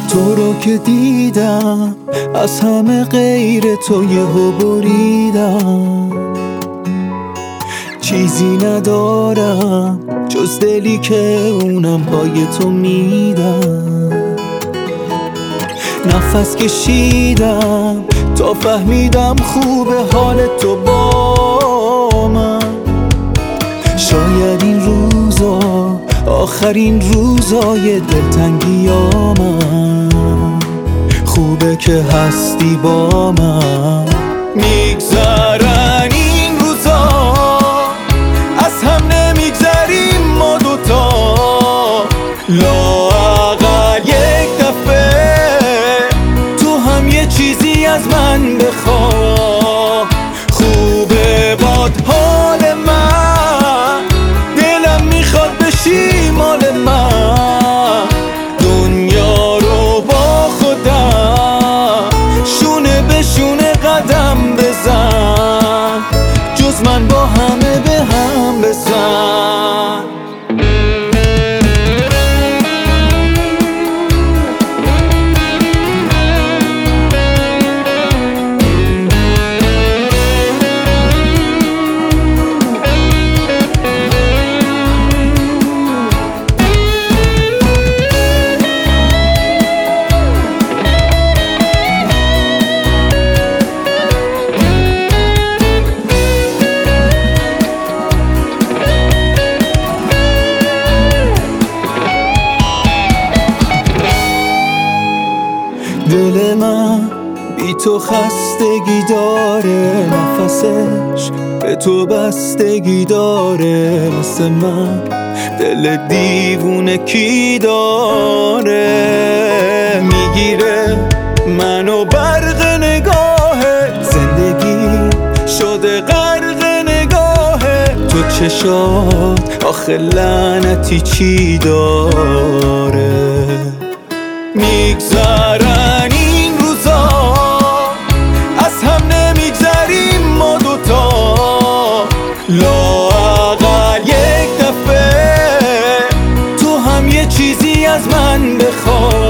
تو رو که دیدم از همه غیر تو یهو بریدم. چیزی ندارم جز دلی که اونم پای تو میدم. نفس کشیدم تا فهمیدم خوبه حال تو با من. شاید این روزا آخرین روزای دلتنگیامم. خوبه که هستی با من. میگذرن این روزا از هم نمیگذریم ما دوتا. لااقل یک دفعه تو هم یه چیزی از من بخوا. خوبه باد حال من، دلم میخواد بشی مال من. دنیا رو با خودم شونه به شونه قدم بزن. جز من با همه به هم بزن. دل من بی تو خستگی داره، نفسش به تو بستگی داره. مثل من دل دیوونه کی داره؟ میگیره منو برق نگاهه، زندگی شده غرق نگاهه. تو چشات آخه لعنتی چی داره؟ میگذرن این روزا از هم نمیگذریم ما دوتا. لااقل یک دفعه تو هم یه چیزی از من بخوا.